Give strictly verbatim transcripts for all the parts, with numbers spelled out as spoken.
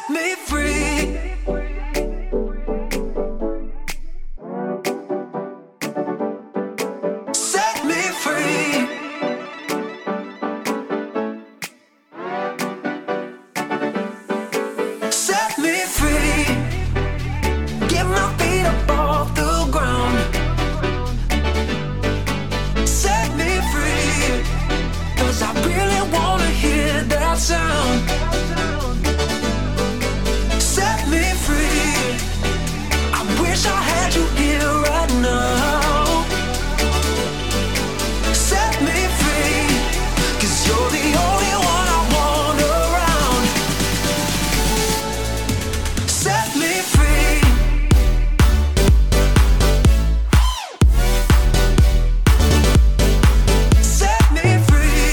me free. Set me free. Set me free. Get my feet up off the ground. Set me free. 'Cause I really wanna hear that sound. Set me free. I wish I had you here right now. Set me free. 'Cause you're the only one I want around. Set me free. Set me free.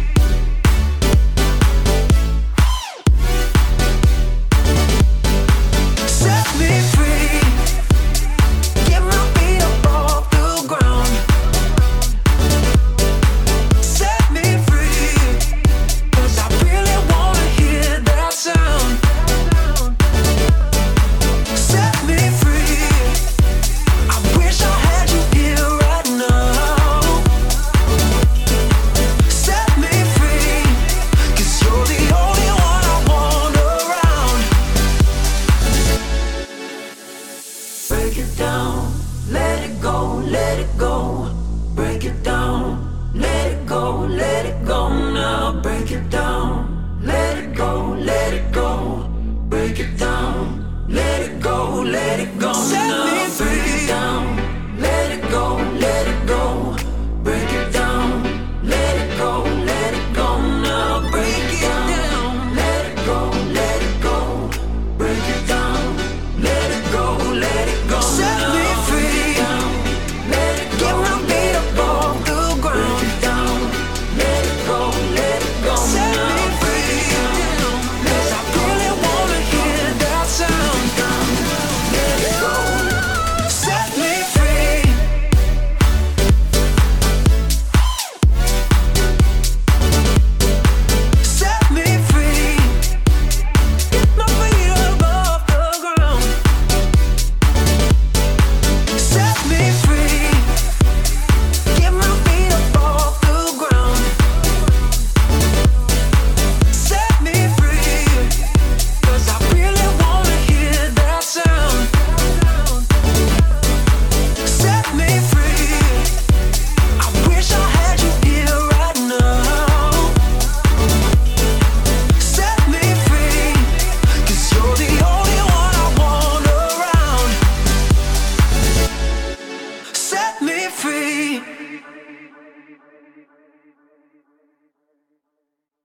Set me free. Get my feet up off the ground. Set me free. 'Cause I really wanna hear that sound. Set me free. I wish I had you here right now. Set me free. 'Cause you're the only one I want around. Break it down, let it go, let it go. Break it down, let it go, let it go now. Break it down, let it go, let it go. Break it down, let it go, let it go now. Set me free. Break it down, let it go, let it go. Break it down, let it go, let it go now. Break it down, let it go, let it go. Break it down, let it go, let it go. Set me free. Let it go. Get my feet up off the ground. Break it down, let it go, let it go. Set me free. 'Cause I really wanna hear that sound. Let it go. Set me free. Set me free. Get my feet up off the ground. Set me free. Get my feet up off the ground. Set me free. 'Cause I really wanna hear that sound. Set me free. I wish I had you here right now. Set me free. 'Cause you're the only one I want around. Set me free.